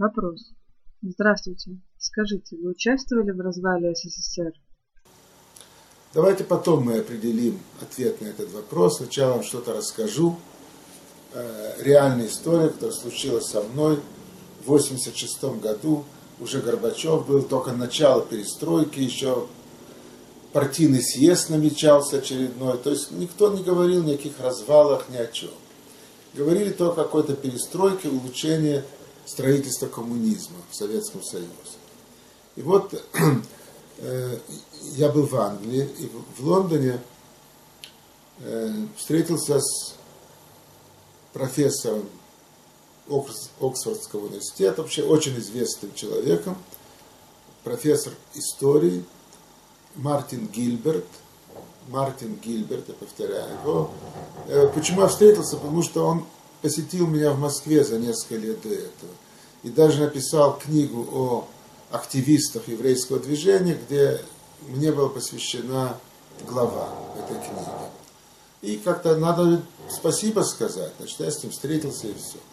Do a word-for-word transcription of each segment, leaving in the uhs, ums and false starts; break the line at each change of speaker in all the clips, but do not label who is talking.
Вопрос. Здравствуйте. Скажите, вы участвовали в развале СССР?
Давайте потом мы определим ответ на этот вопрос. Сначала вам что-то расскажу. Реальная история, которая случилась со мной в восемьдесят шестом году. Уже Горбачев был, только начало перестройки, еще партийный съезд намечался очередной. То есть никто не говорил ни о каких развалах, ни о чем. Говорили только о какой-то перестройке, улучшении строительства коммунизма в Советском Союзе. И вот э, я был в Англии, и в, в Лондоне э, встретился с профессором Оксфордского университета, вообще очень известным человеком, профессор истории Мартин Гильберт. Мартин Гильберт, я повторяю его. Почему я встретился? Потому что он посетил меня в Москве за несколько лет до этого. И даже написал книгу о активистах еврейского движения, где мне была посвящена глава этой книги. И как-то надо спасибо сказать. Значит, я с ним встретился и все.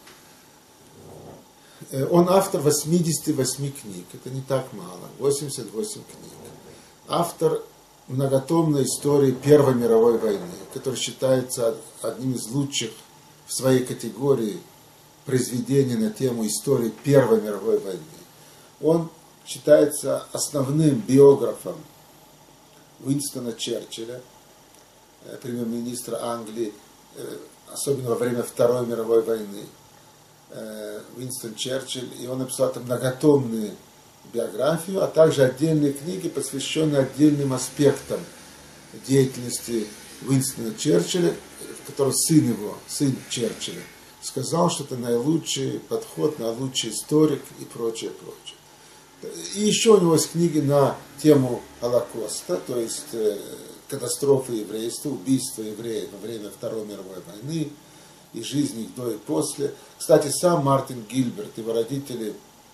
Он автор восьмидесяти восьми книг. Это не так мало. восемьдесят восемь книг. Автор многотомной истории Первой мировой войны, которая считается одним из лучших в своей категории произведений на тему истории Первой мировой войны. Он считается основным биографом Уинстона Черчилля, премьер-министра Англии, особенно во время Второй мировой войны. Уинстон Черчилль, и он написал там многотомную биографию, а также отдельные книги, посвященные отдельным аспектам деятельности Уинстона Черчилля, в котором сын его, сын Черчилля, сказал, что это наилучший подход, наилучший историк и прочее, прочее. И еще у него есть книги на тему Холокоста, то есть катастрофы еврейства, убийства евреев во время Второй мировой войны, и жизни их до и после. Кстати, сам Мартин Гильберт, его родители,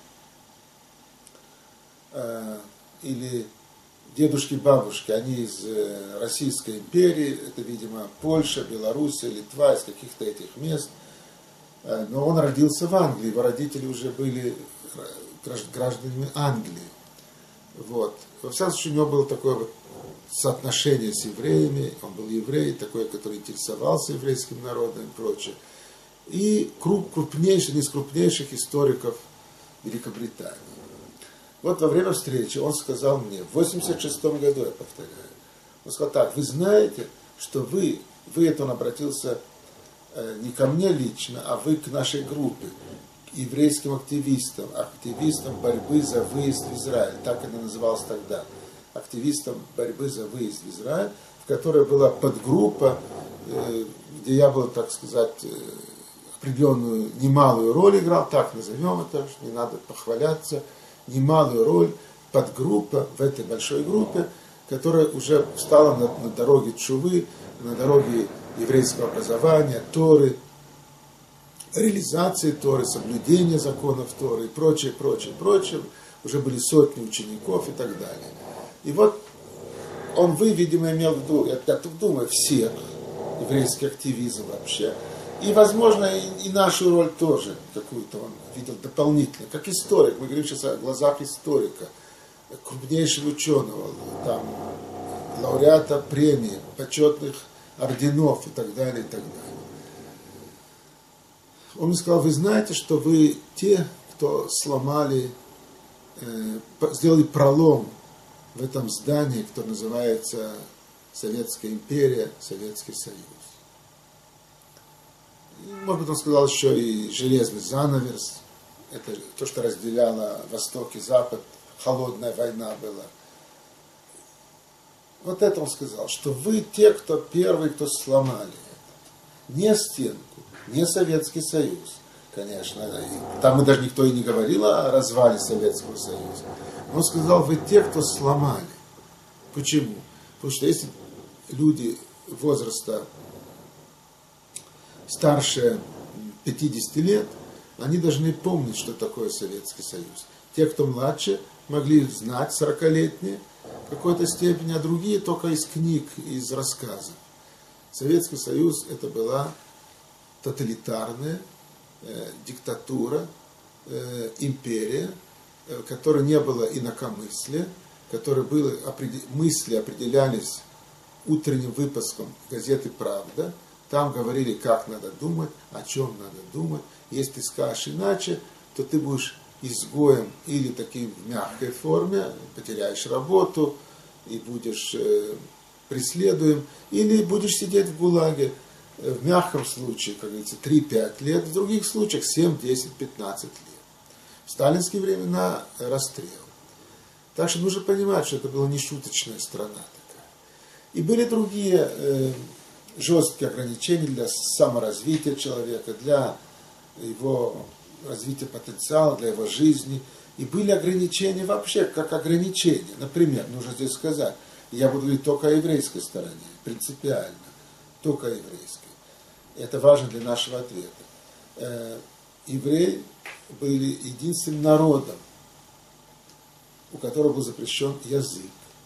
э, или дедушки, бабушки, они из э, Российской империи, это, видимо, Польша, Белоруссия, Литва, из каких-то этих мест. Э, но он родился в Англии, его родители уже были гражданами Англии. Вот. Во всяком случае, у него было такое вот соотношение с евреями, он был еврей, такой, который интересовался еврейским народом и прочее. И круп, крупнейший, один из крупнейших историков Великобритании. Вот во время встречи он сказал мне, в восемьдесят шестом году, я повторяю, он сказал так: вы знаете, что вы, вы, это он обратился э, не ко мне лично, а вы к нашей группе, к еврейским активистам, активистам борьбы за выезд в Израиль, так это называлось тогда. Активистам борьбы за выезд в Израиль, в которой была подгруппа, где я был, так сказать, определенную немалую роль играл, так назовем это, не надо похваляться, немалую роль, подгруппа в этой большой группе, которая уже встала на, на дороге Тшувы, на дороге еврейского образования, Торы, реализации Торы, соблюдения законов Торы и прочее, прочее, прочее. Уже были сотни учеников и так далее. И вот он, вы, видимо, имел в виду, я так думаю, всех, еврейский активизм вообще. И, возможно, и, и нашу роль тоже какую-то он видел дополнительно. Как историк, мы говорим сейчас о глазах историка, крупнейшего ученого, там, лауреата премии, почетных орденов и так далее, и так далее. Он мне сказал: вы знаете, что вы те, кто сломали, э, сделали пролом в этом здании, которое называется Советская империя, Советский Союз. И, может быть, он сказал еще и железный занавес. Это то, что разделяло Восток и Запад. Холодная война была. Вот это он сказал, что вы те, кто первые, кто сломали это. Не стенку, не Советский Союз, конечно. Там мы даже никто и не говорил о развале Советского Союза. Он сказал: вы те, кто сломали. Почему? Потому что если люди возраста старше пятидесяти лет, они должны помнить, что такое Советский Союз. Те, кто младше, могли знать, сорокалетние, в какой-то степени, а другие только из книг, из рассказов. Советский Союз — это была тоталитарная э, диктатура, э, империя, э, в которой не было инакомыслия, в которой было, определ, мысли определялись утренним выпуском газеты «Правда». Там говорили, как надо думать, о чем надо думать. Если ты скажешь иначе, то ты будешь изгоем или таким в мягкой форме, потеряешь работу и будешь э, преследуем, или будешь сидеть в ГУЛАГе, э, в мягком случае, как говорится, три-пять лет, в других случаях семь, десять, пятнадцать лет. В сталинские времена расстрел. Так что нужно понимать, что это была нешуточная страна такая. И были другие э, жесткие ограничения для саморазвития человека, для его развития потенциала, для его жизни. И были ограничения вообще, как ограничения. Например, нужно здесь сказать, я буду говорить только о еврейской стороне, принципиально, только о еврейской. Это важно для нашего ответа. Э, евреи были единственным народом, у которого был запрещен язык.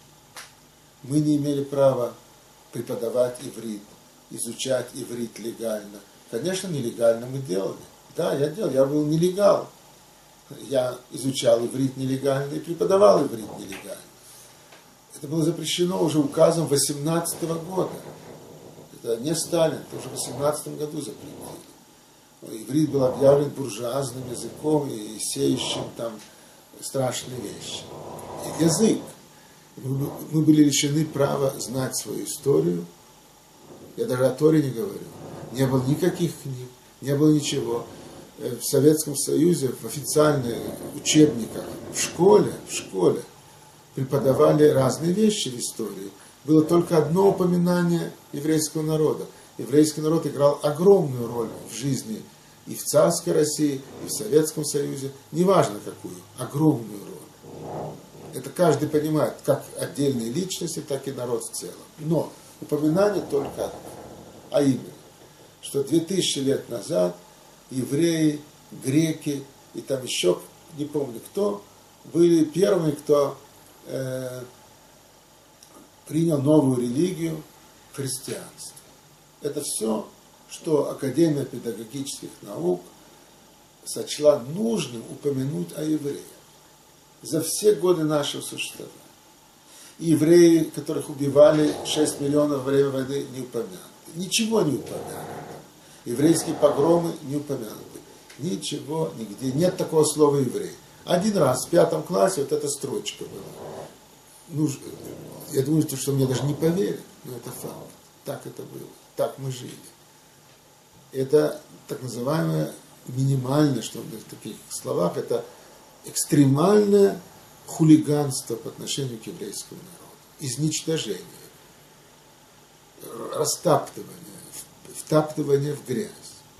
Мы не имели права преподавать иврит, изучать иврит легально. Конечно, нелегально мы делали. Да, я делал, я был нелегал. Я изучал иврит нелегально и преподавал иврит нелегально. Это было запрещено уже указом восемнадцатого года. Это не Сталин, это уже в восемнадцатом году запретили. Иврит был объявлен буржуазным языком и сеющим там страшные вещи. И язык. Мы были лишены права знать свою историю. Я даже о Торе не говорю. Не было никаких книг, не было ничего. В Советском Союзе, в официальных учебниках, в школе, в школе преподавали разные вещи в истории. Было только одно упоминание еврейского народа. Еврейский народ играл огромную роль в жизни и в царской России, и в Советском Союзе, неважно какую, огромную роль. Это каждый понимает, как отдельные личности, так и народ в целом. Но упоминание только одно, а именно, что две тысячи лет назад евреи, греки и там еще, не помню кто, были первыми, кто э, принял новую религию, христианство. Это все, что Академия педагогических наук сочла нужным упомянуть о евреях за все годы нашего существования. И евреи, которых убивали шесть миллионов во время войны, не упомянуты. Ничего не упомянуто. Еврейские погромы не упомянуты. Ничего, нигде. Нет такого слова еврей. Один раз в пятом классе вот эта строчка была. Ну, я думаю, что мне даже не поверят, но это факт. Так это было. Так мы жили. Это так называемое минимальное, что в таких словах, это экстремальное хулиганство по отношению к еврейскому народу. Изничтожение, растаптывание, втаптывание в грязь.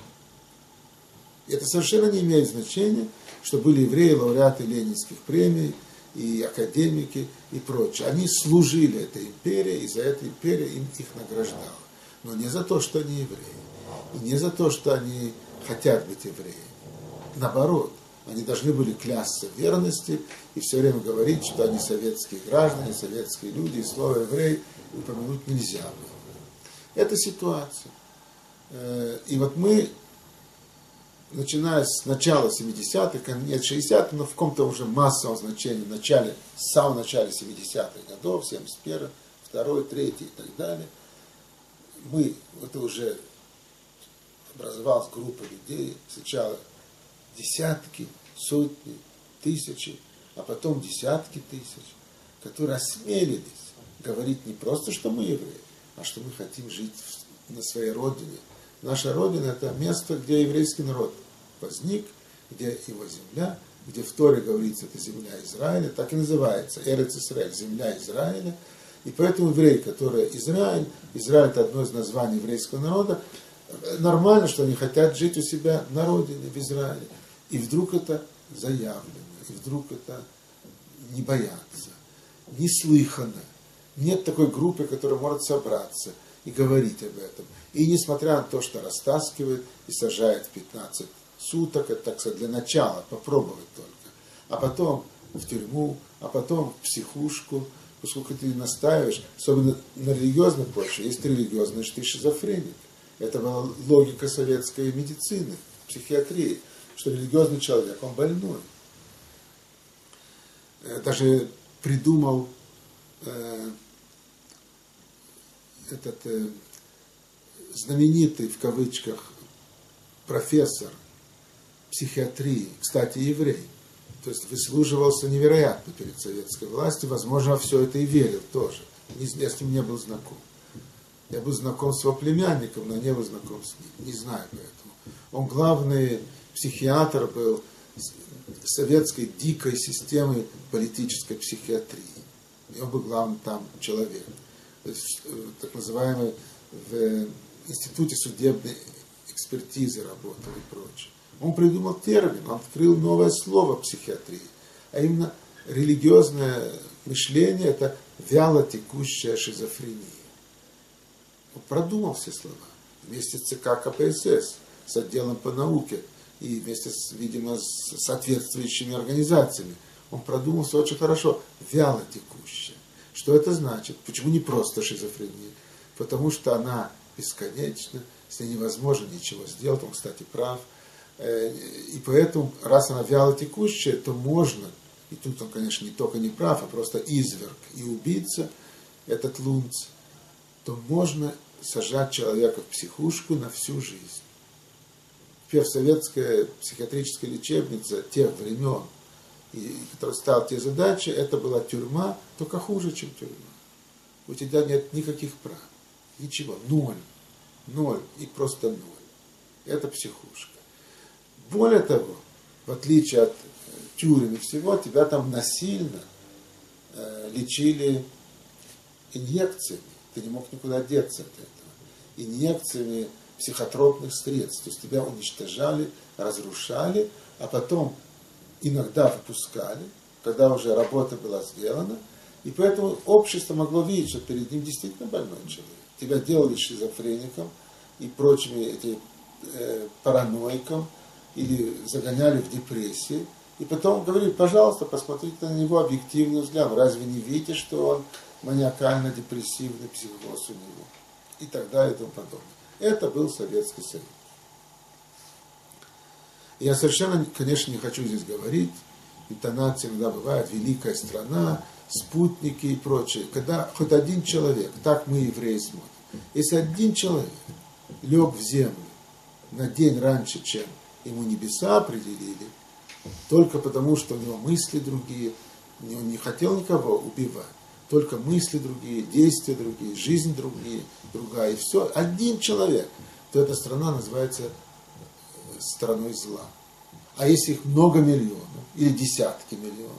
И это совершенно не имеет значения, что были евреи, лауреаты ленинских премий, и академики, и прочее. Они служили этой империи, и за эту империю им их награждала. Но не за то, что они евреи. И не за то, что они хотят быть евреями. Наоборот, они должны были клясться в верности и все время говорить, что они советские граждане, советские люди, и слово еврей упомянуть нельзя было. Это ситуация. И вот мы, начиная с начала семидесятых, конец шестидесятых, но в каком-то уже массовом значении, в начале, с самого начала семидесятых годов, семьдесят первый, второй, третий и так далее, мы, это уже образовалась группа людей, сначала десятки, сотни, тысячи, а потом десятки тысяч, которые осмелились говорить не просто, что мы евреи, а что мы хотим жить на своей родине. Наша родина – это место, где еврейский народ возник, где его земля, где в Торе говорится, это земля Израиля, так и называется, Эрец Исраэль, земля Израиля. И поэтому евреи, которые Израиль, Израиль – это одно из названий еврейского народа, нормально, что они хотят жить у себя на родине, в Израиле. И вдруг это заявлено, и вдруг это не боятся, неслыханно. Нет такой группы, которая может собраться и говорить об этом. И несмотря на то, что растаскивает и сажает в пятнадцать суток, это, так сказать, для начала, попробовать только. А потом в тюрьму, а потом в психушку, поскольку ты настаиваешь, особенно на религиозной почве, есть религиозный, что ты шизофреник. Это была логика советской медицины, психиатрии, что религиозный человек, он больной. Даже придумал э, этот э, знаменитый, в кавычках, профессор психиатрии, кстати, еврей. То есть выслуживался невероятно перед советской властью, возможно, все это и верил тоже. Я с ним не был знаком. Я был знаком с его племянником, но не был знаком с ним. Не знаю поэтому. Он главный психиатр был советской дикой системы политической психиатрии. И он был главный там человек. То есть, так называемый в институте судебной экспертизы работал и прочее. Он придумал термин, он открыл новое слово в психиатрии. А именно религиозное мышление – это вялотекущая шизофрения. Он продумал все слова. Вместе с ЦК КПСС, с отделом по науке и вместе, с, видимо, с соответствующими организациями. Он продумал все очень хорошо. Вялотекущая. Что это значит? Почему не просто шизофрения? Потому что она бесконечна, с ней невозможно ничего сделать. Он, кстати, прав. И поэтому, раз она вялотекущая, то можно, и тут он, конечно, не только не прав, а просто изверг и убийца, этот Лунц, то можно сажать человека в психушку на всю жизнь. Теперь советская психиатрическая лечебница тех времен, и, которая ставила те задачи, это была тюрьма, только хуже, чем тюрьма. У тебя нет никаких прав, ничего, ноль, ноль и просто ноль. Это психушка. Более того, в отличие от тюрем и всего, тебя там насильно э, лечили инъекциями. Ты не мог никуда деться от этого. Инъекциями психотропных средств. То есть тебя уничтожали, разрушали, а потом иногда выпускали, когда уже работа была сделана. И поэтому общество могло видеть, что перед ним действительно больной человек. Тебя делали шизофреником и прочими эти, э, параноиком, или загоняли в депрессии, и потом говорили, пожалуйста, посмотрите на него объективным взглядом, разве не видите, что он маниакально-депрессивный психоз у него, и так далее и тому подобное. Это был Советский Союз. Я совершенно, конечно, не хочу здесь говорить, интонация иногда бывает, великая страна, спутники и прочее, когда хоть один человек, так мы, евреи, смотрим, если один человек лег в землю на день раньше, чем ему небеса определили, только потому, что у него мысли другие, он не хотел никого убивать, только мысли другие, действия другие, жизнь другие, другая, и все. Один человек, то эта страна называется страной зла. А если их много миллионов, или десятки миллионов,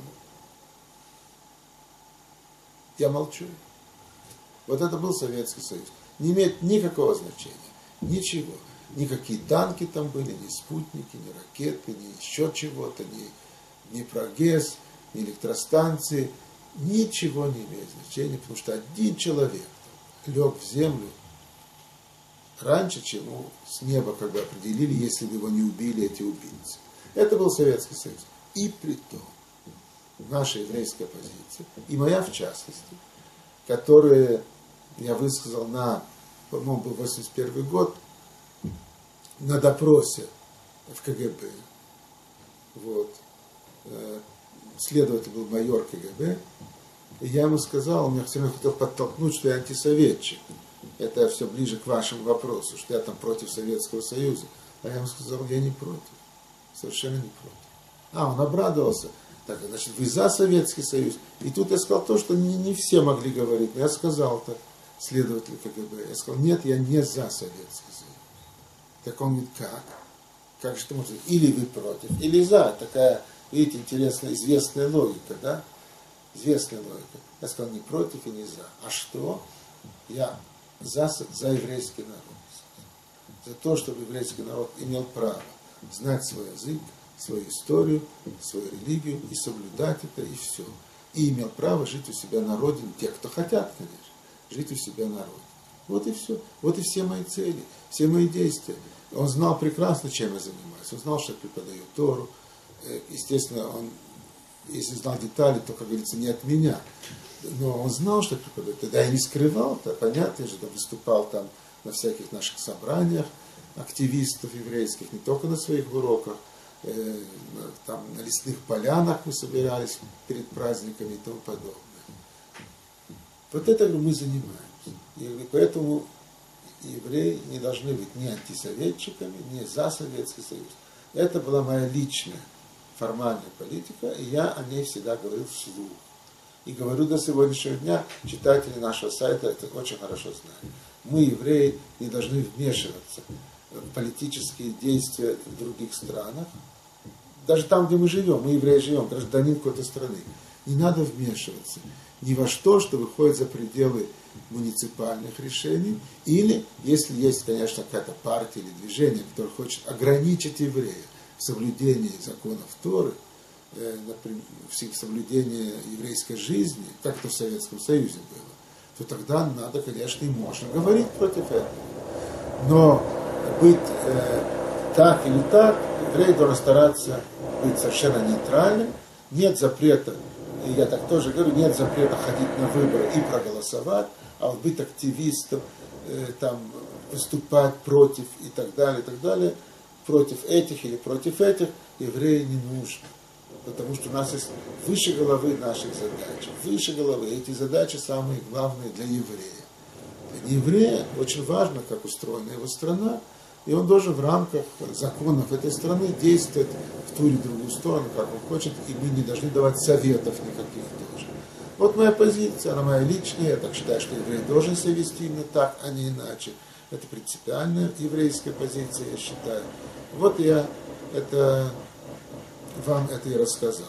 я молчу. Вот это был Советский Союз. Не имеет никакого значения, ничего. Никакие танки там были, ни спутники, ни ракеты, ни еще чего-то, ни, ни прогресс, ни электростанции. Ничего не имеет значения, потому что один человек лег в землю раньше, чем его с неба как бы определили, если бы его не убили эти убийцы. Это был Советский Союз. И при том, наша еврейская позиция, и моя в частности, которые я высказал на, по-моему, был восемьдесят первый год, на допросе в КГБ. Вот. Следователь был майор КГБ. И я ему сказал, он меня все равно хотел подтолкнуть, что я антисоветчик. Это все ближе к вашему вопросу, что я там против Советского Союза. А я ему сказал, я не против. Совершенно не против. А, он обрадовался. Так, значит, вы за Советский Союз. И тут я сказал то, что не, не все могли говорить. Но я сказал это следователю КГБ. Я сказал, нет, я не за Советский Союз. Так он говорит, как? Как же это может быть? Или вы против, или за. Такая, видите, интересная, известная логика, да? Известная логика. Я сказал, не против и не за. А что? Я за, за еврейский народ. За то, чтобы еврейский народ имел право знать свой язык, свою историю, свою религию и соблюдать это, и все. И имел право жить у себя на родине, те, кто хотят, конечно, жить у себя на родине. Вот и все. Вот и все мои цели, все мои действия. Он знал прекрасно, чем я занимаюсь. Он знал, что я преподаю Тору. Естественно, он, если знал детали, то, как говорится, не от меня. Но он знал, что я преподаю. Тогда я не скрывал-то. Понятно, я же там выступал там на всяких наших собраниях активистов еврейских, не только на своих уроках, э, там на лесных полянах мы собирались перед праздниками и тому подобное. Вот это мы занимаемся. И поэтому евреи не должны быть ни антисоветчиками, ни за Советский Союз. Это была моя личная формальная политика, и я о ней всегда говорил вслух. И говорю до сегодняшнего дня, читатели нашего сайта это очень хорошо знают. Мы, евреи, не должны вмешиваться в политические действия в других странах. Даже там, где мы живем, мы, евреи, живем, гражданин какой-то страны. Не надо вмешиваться ни во что, что выходит за пределы муниципальных решений. Или, если есть, конечно, какая-то партия или движение, которое хочет ограничить еврея в соблюдении законов Торы, э, например, в соблюдении еврейской жизни, как это в Советском Союзе было, то тогда надо, конечно, и можно говорить против этого. Но быть э, так или так, еврей должен стараться быть совершенно нейтральным. Нет запрета, и я так тоже говорю, нет запрета ходить на выборы и проголосовать, а вот быть активистом, э, там, выступать против и так далее, и так далее, против этих или против этих, евреи не нужно. Потому что у нас есть выше головы наших задач. Выше головы. Эти задачи самые главные для еврея. Для еврея очень важно, как устроена его страна, и он должен в рамках законов этой страны действовать в ту или другую сторону, как он хочет, и мы не должны давать советов никаких тоже. Вот моя позиция, она моя личная, я так считаю, что еврей должен себя вести именно так, а не иначе. Это принципиальная еврейская позиция, я считаю. Вот я это, вам это и рассказал.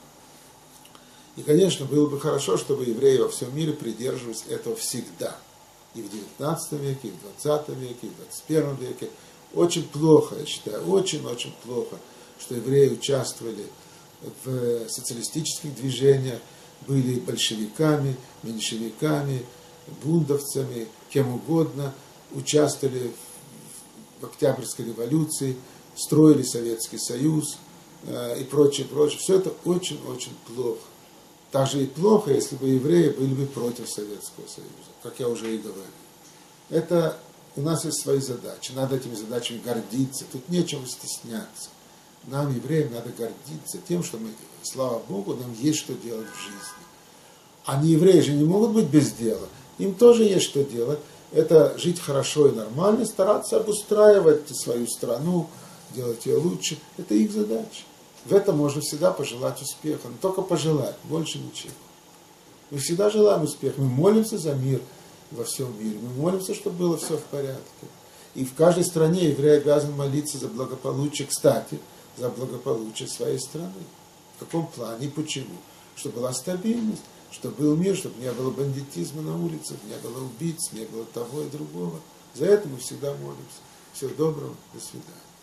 И, конечно, было бы хорошо, чтобы евреи во всем мире придерживались этого всегда. И в девятнадцатом веке, и в двадцатом веке, и в двадцать первом веке. Очень плохо, я считаю, очень-очень плохо, что евреи участвовали в социалистических движениях, были большевиками, меньшевиками, бундовцами, кем угодно, участвовали в Октябрьской революции, строили Советский Союз э, и прочее, прочее. Все это очень-очень плохо. Также и плохо, если бы евреи были бы против Советского Союза, как я уже и говорил. Это у нас есть свои задачи, надо этими задачами гордиться, тут нечего стесняться. Нам, евреям, надо гордиться тем, что мы, слава Богу, нам есть что делать в жизни. А не евреи же не могут быть без дела, им тоже есть что делать. Это жить хорошо и нормально, стараться обустраивать свою страну, делать ее лучше. Это их задача. В этом можно всегда пожелать успеха, но только пожелать, больше ничего. Мы всегда желаем успеха, мы молимся за мир во всем мире, мы молимся, чтобы было все в порядке. И в каждой стране еврей обязан молиться за благополучие, кстати, за благополучие своей страны. В каком плане и почему? Чтобы была стабильность, чтобы был мир, чтобы не было бандитизма на улицах, не было убийц, не было того и другого. За это мы всегда молимся. Всего доброго, до свидания.